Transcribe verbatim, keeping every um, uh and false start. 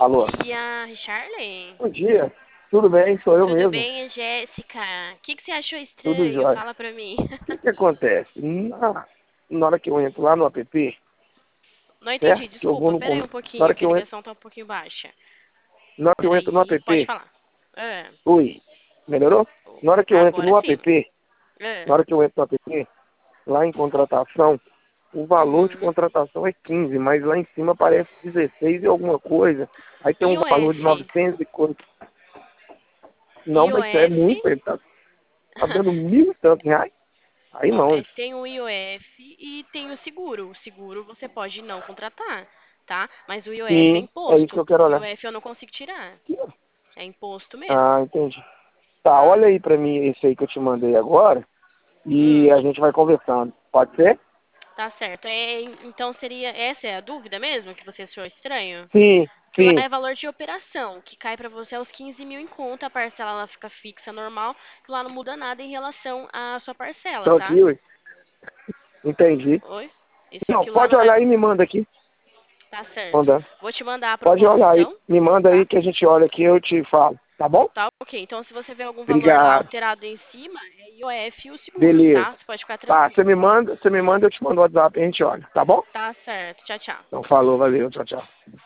Alô? dia, Richarley. Bom dia. Tudo bem? Sou eu Tudo mesmo. bem, é Jéssica? O que, que você achou Tudo estranho? jóia. Fala pra mim. O que que acontece? Na, na hora que eu entro lá no app, Não entendi, certo? Que eu vou desculpa. no... Pera aí com- um Na pouquinho, hora que que a eu entro, ligação tá um pouquinho baixa. na hora que eu Pera entro no aí, pode app... falar. Ah, Oi. Melhorou? Na hora que eu entro agora no sim. app, Ah, na hora que eu entro no app, lá em contratação, o valor de uhum. contratação é quinze, mas lá em cima aparece dezesseis e alguma coisa. Aí tem um valor de iOS. novecentos e coisa. Não, mas isso é iOS. muito, ele tá, tá dando mil e tantos reais. Aí Ó, não. é, tem o iOS e tem o seguro. O seguro você pode não contratar, tá? Mas o iOS é Sim, é isso que imposto. eu quero O olhar. iOS eu não consigo tirar. É imposto Ah, mesmo, entendi. Tá, tá? olha aí pra mim esse aí que eu te mandei agora e Hum. a gente vai conversando. Pode ser? Tá certo. É, então seria essa é a dúvida mesmo que você achou estranho? Sim, Que lá sim. é valor de operação, que cai pra você aos quinze mil em conta, a parcela ela fica fixa normal, que lá não muda nada em relação à sua parcela, Então tá? aqui, ui, entendi. Oi? Isso Não, aqui lá pode não vai. olhar aí e me manda aqui. Tá certo. Manda. Vou te mandar a Pode olhar aí, proposição, me manda aí tá? que a gente olha aqui e eu te falo. Tá bom? Tá ok. Então se você vê algum valor lá Obrigado. alterado em cima, é I O F e o seguro, Beleza. tá? Você pode ficar Tá, você tranquilo. me manda, você me manda, eu te mando o WhatsApp e a gente olha. Tá bom? Tá certo. Tchau, tchau. Então falou, valeu, tchau, tchau.